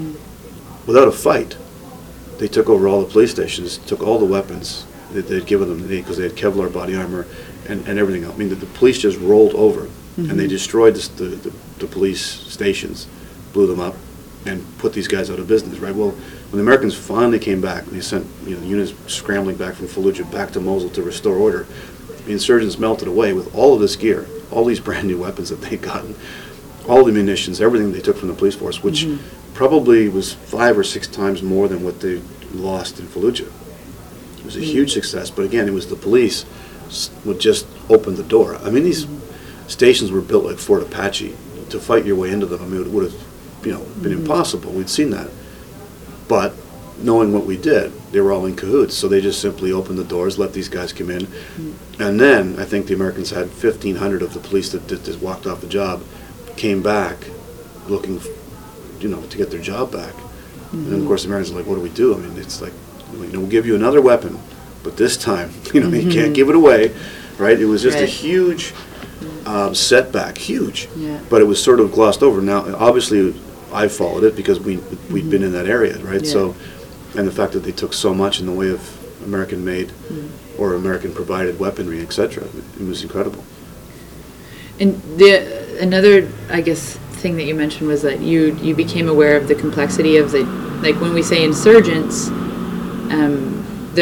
Without a fight, they took over all the police stations, took all the weapons that they'd given them, because they had Kevlar body armor and everything else. I mean, the police just rolled over, and they destroyed the police stations, blew them up, and put these guys out of business, right? Well, when the Americans finally came back, they sent units scrambling back from Fallujah back to Mosul to restore order. The insurgents melted away with all of this gear, all these brand new weapons that they'd gotten, all the munitions, everything they took from the police force, which probably was 5 or 6 times more than what they lost in Fallujah. It was a huge success, but again, it was the police would just open the door. I mean, these stations were built like Fort Apache. To fight your way into them, I mean, it would have been impossible. We'd seen that. But knowing what we did, they were all in cahoots, so they just simply opened the doors, let these guys come in. And then I think the Americans had 1,500 of the police that just walked off the job, came back looking, to get their job back. And then, of course, the Americans were like, what do we do? I mean, it's like, we'll give you another weapon, but this time, you can't give it away, right? It was just a huge setback, huge. But it was sort of glossed over. Now, obviously, I followed it because we'd been in that area, right? So, and the fact that they took so much in the way of American-made or American-provided weaponry, etc., it was incredible. And another, I guess, thing that you mentioned was that you became aware of the complexity of when we say insurgents,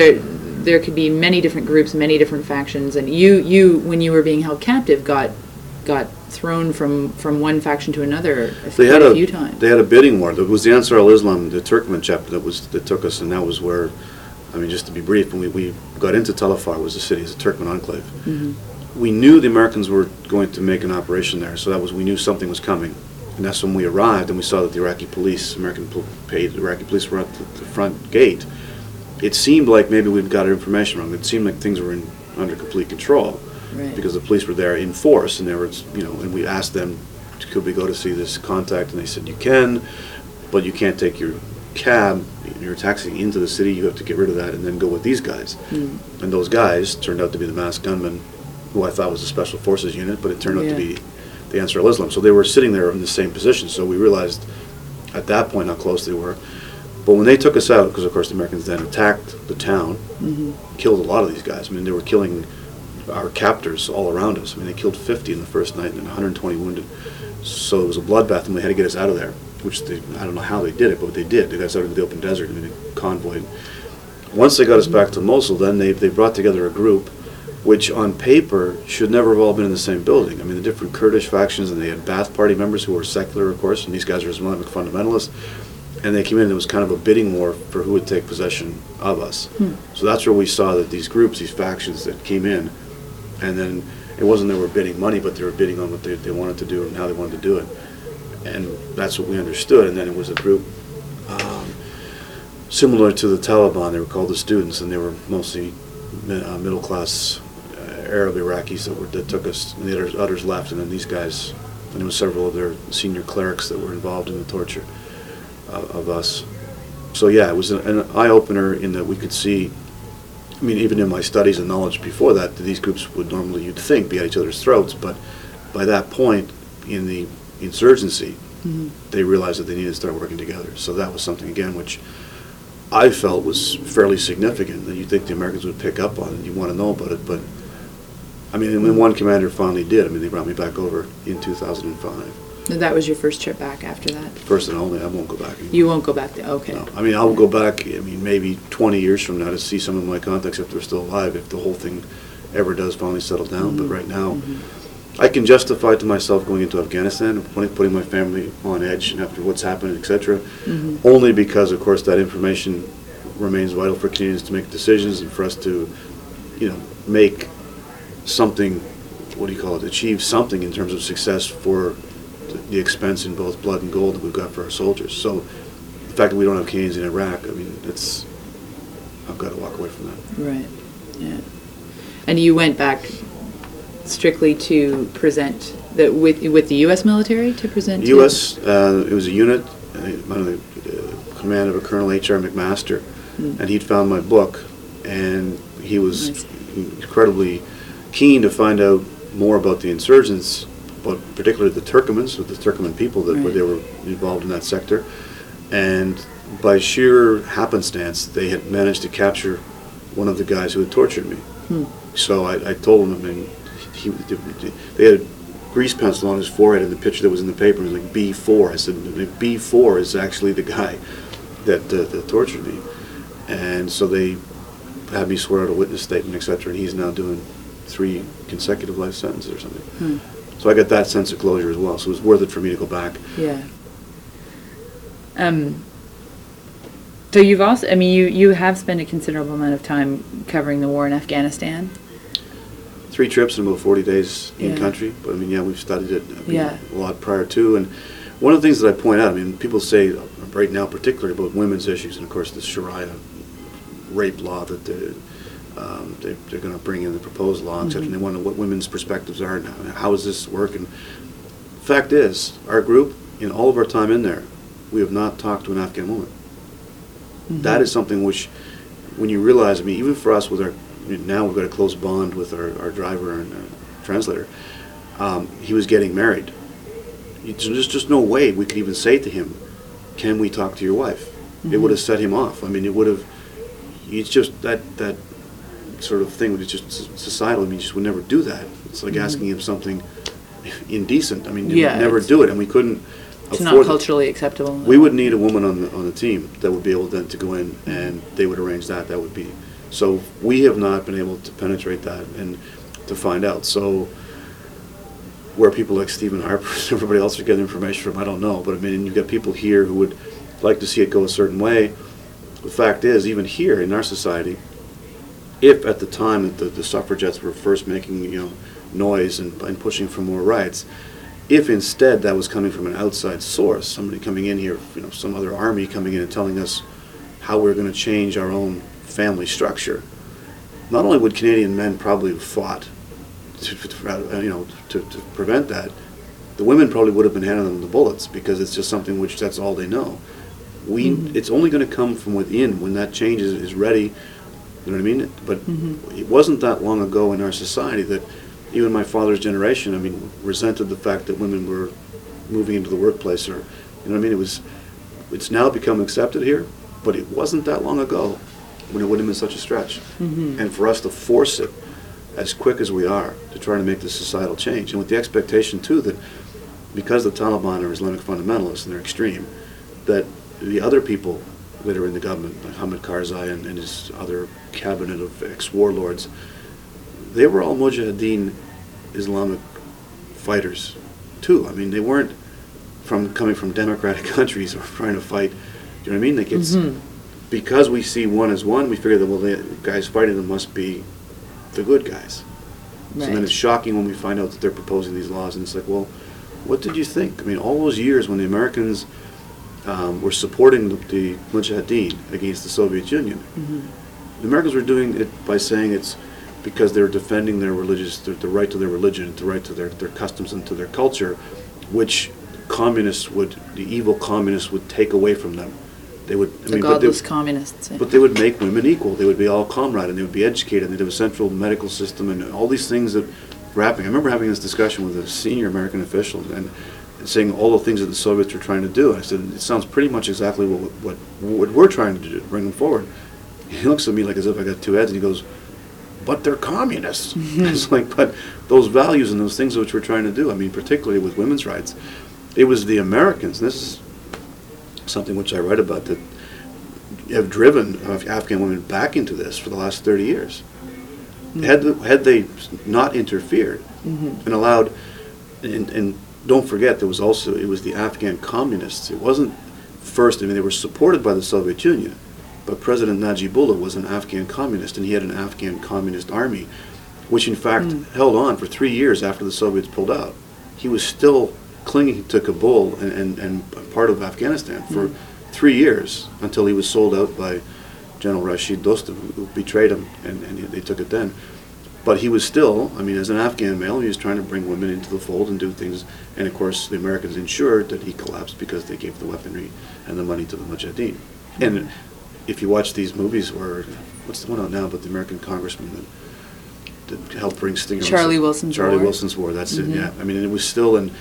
there could be many different groups, many different factions, and you when you were being held captive got got thrown from one faction to another a few times. They had a bidding war. There was the Ansar al-Islam, the Turkmen chapter that took us, and that was where, I mean, just to be brief, when we got into Tel Afar, was the city, it's a Turkmen enclave. We knew the Americans were going to make an operation there, so we knew something was coming. And that's when we arrived and we saw that the Iraqi police, paid Iraqi police were at the front gate. It seemed like maybe we'd got our information wrong. It seemed like things were under complete control. Right. Because the police were there in force, and and we asked them, could we go to see this contact, and they said, you can, but you can't take your cab, your taxi into the city, you have to get rid of that and then go with these guys. And those guys turned out to be the masked gunmen, who I thought was a special forces unit, but it turned out to be the Ansar al-Islam. So they were sitting there in the same position, so we realized at that point how close they were. But when they took us out, because of course the Americans then attacked the town, killed a lot of these guys. I mean, they were killing our captors all around us. I mean, they killed 50 in the first night and then 120 wounded. So it was a bloodbath, and they had to get us out of there, which I don't know how they did it, but they did. They got us out into the open desert. I mean, they convoyed. Once they got us back to Mosul, then they brought together a group which on paper should never have all been in the same building. I mean, the different Kurdish factions, and they had Ba'ath Party members who were secular, of course, and these guys are Islamic fundamentalists. And they came in, and it was kind of a bidding war for who would take possession of us. So that's where we saw that these groups, these factions that came in, and then it wasn't they were bidding money, but they were bidding on what they wanted to do and how they wanted to do it. And that's what we understood. And then it was a group similar to the Taliban. They were called the Students, and they were mostly middle-class Arab Iraqis that took us, and the others left, and then these guys, and there were several of their senior clerics that were involved in the torture of us. So yeah, it was an eye-opener in that we could see, I mean, even in my studies and knowledge before that these groups would normally, you'd think, be at each other's throats, but by that point in the insurgency, they realized that they needed to start working together. So that was something, again, which I felt was fairly significant, that you'd think the Americans would pick up on it, you want to know about it, but I mean, when one commander finally did, I mean, they brought me back over in 2005. And that was your first trip back after that? First and only. I won't go back anymore. You won't go back there? Okay. No. I mean, I'll go back, I mean, maybe 20 years from now to see some of my contacts if they're still alive, if the whole thing ever does finally settle down. But right now, I can justify to myself going into Afghanistan and putting my family on edge and after what's happened, etc. Only because, of course, that information remains vital for Canadians to make decisions and for us to, make something, achieve something in terms of success for the expense in both blood and gold that we've got for our soldiers. So the fact that we don't have Canadians in Iraq, I mean, I've got to walk away from that. Right, yeah. And you went back strictly to present with the U.S. military to present? U.S., it was a unit under the command of a Colonel H.R. McMaster, and he'd found my book, and he was incredibly keen to find out more about the insurgents, but particularly the Turkmens, with the Turkmen people that they were involved in that sector. And by sheer happenstance, they had managed to capture one of the guys who had tortured me. So I told him, I mean, they had a grease pencil on his forehead in the picture that was in the paper. It was like B4. I said, B4 is actually the guy that tortured me. And so they had me swear out a witness statement, etc. And he's now doing 3 consecutive life sentences or something. So I got that sense of closure as well. So it was worth it for me to go back. Yeah. So you've also, I mean, you have spent a considerable amount of time covering the war in Afghanistan. 3 trips in about 40 days in country. But I mean, yeah, we've studied it a lot prior to. And one of the things that I point out, I mean, people say right now particularly about women's issues, and of course the Sharia rape law that they're going to bring in, the proposed law, etc. And they want to know what women's perspectives are now. How does this work? And the fact is, our group, in all of our time in there, we have not talked to an Afghan woman. That is something which, when you realize, I mean, even for us, now we've got a close bond with our driver and translator. He was getting married. There's just no way we could even say to him, "Can we talk to your wife?" It would have set him off. I mean, it would have. It's just that sort of thing. It's just societal. I mean, you just would never do that. It's like asking him something indecent. I mean, you would never do it, and we couldn't. It's not culturally acceptable. We would need a woman on the team that would be able then to go in, and they would arrange that. That would be. So we have not been able to penetrate that and to find out. So where people like Stephen Harper and everybody else are getting information from, I don't know. But I mean, you've got people here who would like to see it go a certain way. The fact is, even here in our society, if at the time that the suffragettes were first making, noise and pushing for more rights, if instead that was coming from an outside source, somebody coming in here, some other army coming in and telling us how we're going to change our own family structure, not only would Canadian men probably have fought to prevent that, the women probably would have been handing them the bullets, because it's just something which that's all they know. It's only going to come from within when that change is ready. You know what I mean? But it wasn't that long ago in our society that even my father's generation, resented the fact that women were moving into the workplace, or, it's now become accepted here, but it wasn't that long ago when it would have been such a stretch. And for us to force it as quick as we are to try to make this societal change, and with the expectation too that because the Taliban are Islamic fundamentalists and they're extreme, that the other people that are in the government, like Hamid Karzai and his other cabinet of ex-warlords, they were all Mujahideen Islamic fighters too. They weren't coming from democratic countries or trying to fight. Do you know what I mean? Like it's because we see one as one, we figure that, well, the guys fighting them must be the good guys. Right. So then it's shocking when we find out that they're proposing these laws, and it's like, well, what did you think? All those years when the Americans were supporting the Mujahideen against the Soviet Union, the Americans were doing it by saying it's because they're defending their the right to their religion, the right to their customs and to their culture, which the evil communists would take away from them. They would, godless communists. But they would make women equal. They would be all comrade, and they would be educated, and they'd have a central medical system, and all these things that were happening. I remember having this discussion with a senior American official, and saying all the things that the Soviets were trying to do. I said, it sounds pretty much exactly what we're trying to do, bring them forward. He looks at me like as if I got two heads, and he goes, but they're communists. It's like, but those values and those things which we're trying to do, particularly with women's rights, it was the Americans, and this is something which I write about, that have driven Afghan women back into this for the last 30 years. Had they not interfered and allowed, and don't forget, it was the Afghan communists. It wasn't first, they were supported by the Soviet Union, but President Najibullah was an Afghan communist, and he had an Afghan communist army, which in fact held on for 3 years after the Soviets pulled out. He was still clinging to Kabul and part of Afghanistan for 3 years until he was sold out by General Rashid Dostum, who betrayed him, and they took it then. But he was still, as an Afghan male, he was trying to bring women into the fold and do things. And of course, the Americans ensured that he collapsed because they gave the weaponry and the money to the Mujahideen. And if you watch these movies, or what's the one out now about the American congressman that helped bring Stinger? Charlie Wilson's War. Charlie Wilson's War, that's it, yeah. It was still in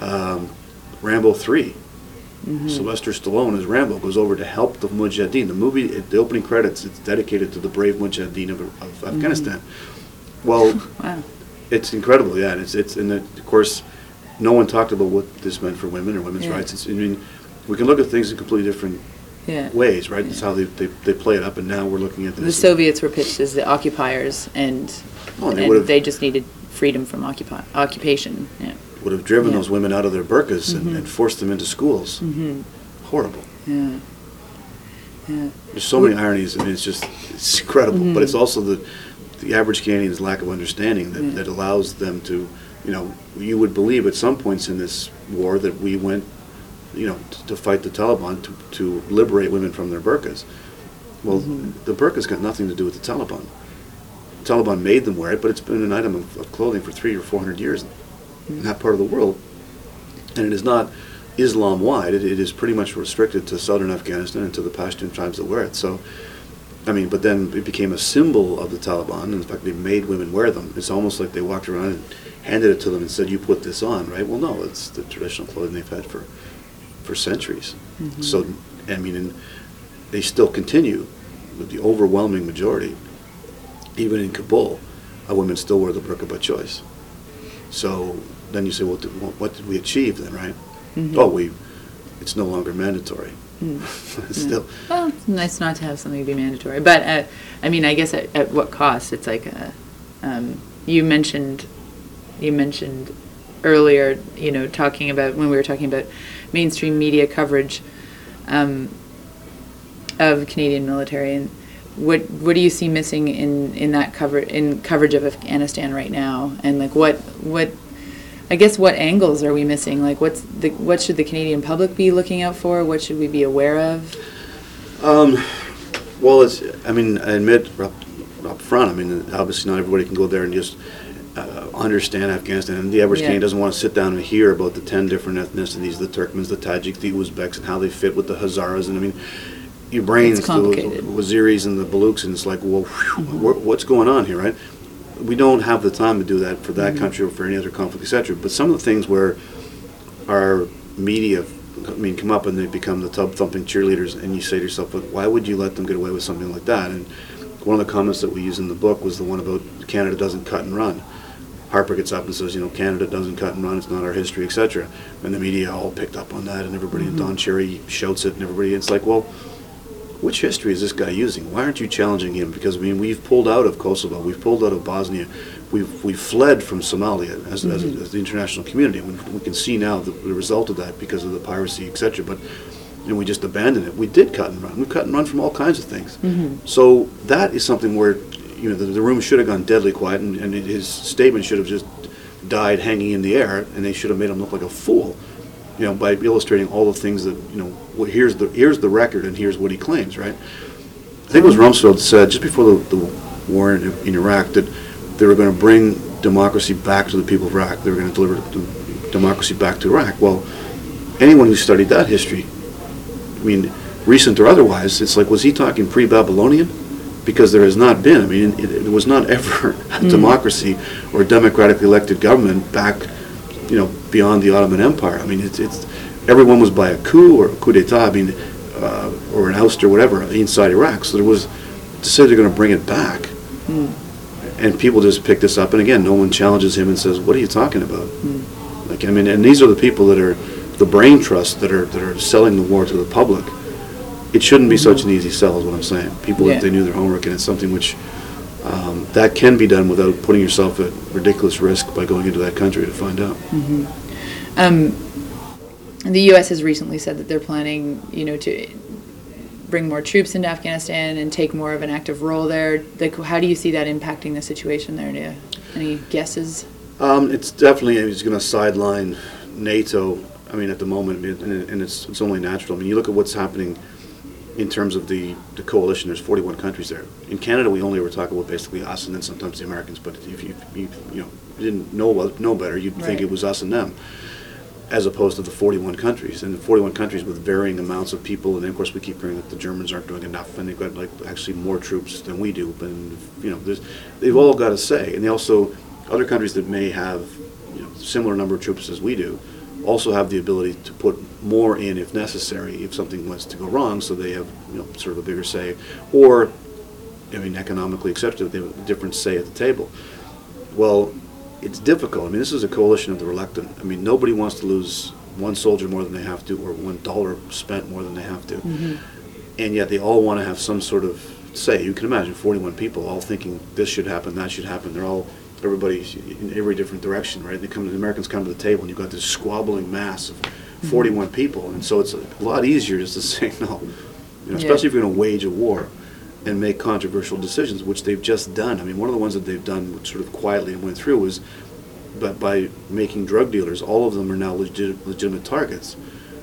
Rambo 3. Sylvester Stallone as Rambo goes over to help the Mujahideen. The movie, the opening credits, it's dedicated to the brave Mujahideen of Afghanistan. Well, wow. It's incredible, yeah. And of course, no one talked about what this meant for women or women's rights. We can look at things in completely different ways, right? That's how they play it up, and now we're looking at this. The Soviets were pitched as the occupiers, and they just needed freedom from occupation. Yeah. Would have driven those women out of their burqas and forced them into schools. Horrible. Yeah. There's so many ironies. It's incredible. But it's also the average Canadian's lack of understanding that allows them to, you would believe at some points in this war that we went, to fight the Taliban to liberate women from their burqas. Well, the burqa's got nothing to do with the Taliban. The Taliban made them wear it, but it's been an item of clothing for 300 or 400 years in that part of the world. And it is not Islam-wide. It is pretty much restricted to southern Afghanistan and to the Pashtun tribes that wear it. So, but then it became a symbol of the Taliban, and in fact they made women wear them. It's almost like they walked around and handed it to them and said, you put this on, right? Well, no, it's the traditional clothing they've had for centuries. So, and they still continue, with the overwhelming majority, even in Kabul, women still wear the burqa by choice. So then you say, well, what did we achieve then, right? It's no longer mandatory. Still. Well, it's nice not to have something be mandatory, but I guess at what cost? It's like you mentioned earlier, talking about when we were talking about mainstream media coverage of Canadian military, and what do you see missing in that coverage of Afghanistan right now, and like what I guess what angles are we missing? Like what should the Canadian public be looking out for? What should we be aware of? Well, I admit up front, obviously not everybody can go there and just understand Afghanistan, and the average Canadian doesn't want to sit down and hear about the 10 different ethnicities, the Turkmens, the Tajiks, the Uzbeks, and how they fit with the Hazaras, and your brains, the Waziris and the Baluchs, and it's like, well, what's going on here, right? We don't have the time to do that for that country or for any other conflict, etc. But some of the things where our media, come up and they become the tub-thumping cheerleaders, and you say to yourself, but why would you let them get away with something like that? And one of the comments that we use in the book was the one about Canada doesn't cut and run. Harper gets up and says, Canada doesn't cut and run, it's not our history, etc. And the media all picked up on that, and everybody, and Don Cherry shouts it, and everybody, it's like, well, which history is this guy using? Why aren't you challenging him? Because we've pulled out of Kosovo, we've pulled out of Bosnia, we've fled from Somalia as the international community. We can see now the result of that because of the piracy, etc. But we just abandoned it. We did cut and run. We cut and run from all kinds of things. So that is something where the room should have gone deadly quiet, and his statement should have just died hanging in the air, and they should have made him look like a fool. By illustrating all the things that, well, here's the record and here's what he claims, right? I think it was Rumsfeld said just before the war in Iraq that they were going to bring democracy back to the people of Iraq. They were going to deliver democracy back to Iraq. Well, anyone who studied that history, recent or otherwise, it's like, was he talking pre-Babylonian? Because there has not been. It was not ever a democracy or a democratically elected government back beyond the Ottoman Empire. It's everyone was by a coup or a coup d'etat, or an oust or whatever inside Iraq. So there was, to say they're going to bring it back, and people just pick this up, and again, no one challenges him and says, "What are you talking about?" And these are the people that are the brain trust that are selling the war to the public. It shouldn't be such an easy sell, is what I'm saying. People, if they knew their homework, and it's something which that can be done without putting yourself at ridiculous risk by going into that country to find out. The U.S. has recently said that they're planning, to bring more troops into Afghanistan and take more of an active role there. Like, how do you see that impacting the situation there? Any guesses? It's definitely going to sideline NATO. At the moment, and it's only natural. You look at what's happening in terms of the coalition. There's 41 countries there. In Canada, we only ever talk about basically us and then sometimes the Americans. But if you didn't know better, you'd think it was us and them, as opposed to the 41 countries. And the 41 countries with varying amounts of people. And then, of course, we keep hearing that the Germans aren't doing enough, and they've got actually more troops than we do. But they've all got a say. And they also, other countries that may have similar number of troops as we do, also have the ability to put more in if necessary, if something was to go wrong, so they have sort of a bigger say, or economically accepted, they have a different say at the table. Well, it's difficult. This is a coalition of the reluctant. Nobody wants to lose one soldier more than they have to, or $1 spent more than they have to, and yet they all want to have some sort of say. You can imagine 41 people all thinking this should happen, that should happen. Everybody's in every different direction, right? The Americans come to the table, and you've got this squabbling mass of 41 people, and so it's a lot easier just to say no, especially if you're going to wage a war and make controversial decisions, which they've just done. One of the ones that they've done sort of quietly and went through was by making drug dealers. All of them are now legitimate targets,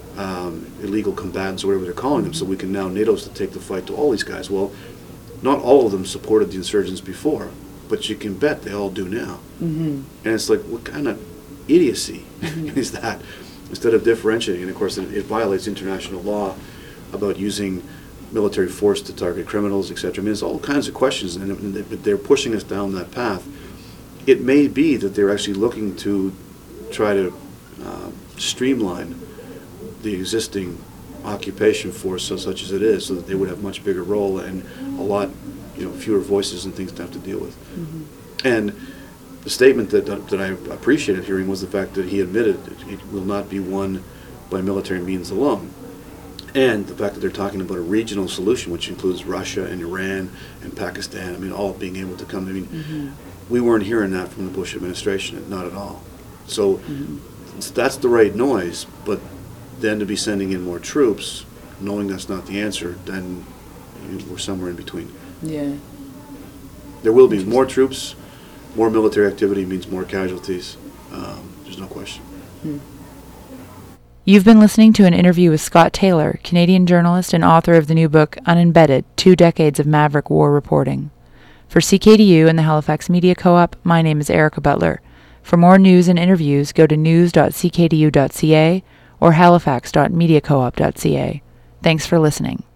illegal combatants, or whatever they're calling them. So we can now, NATO's to take the fight to all these guys. Well, not all of them supported the insurgents before, but you can bet they all do now. And it's like, what kind of idiocy is that? Instead of differentiating, and of course it violates international law about using military force to target criminals, etc. There's all kinds of questions, and they're pushing us down that path. It may be that they're actually looking to try to streamline the existing occupation force, such as it is, so that they would have much bigger role and a lot fewer voices and things to have to deal with. And the statement that I appreciated hearing was the fact that he admitted it will not be won by military means alone. And the fact that they're talking about a regional solution, which includes Russia and Iran and Pakistan, all being able to come. We weren't hearing that from the Bush administration, not at all. So that's the right noise, but then to be sending in more troops, knowing that's not the answer, then we're somewhere in between. Yeah. There will be more troops, more military activity means more casualties. There's no question. You've been listening to an interview with Scott Taylor, Canadian journalist and author of the new book, Unembedded, 2 Decades of Maverick War Reporting. For CKDU and the Halifax Media Co-op, my name is Erica Butler. For more news and interviews, go to news.ckdu.ca or halifax.mediacoop.ca. Thanks for listening.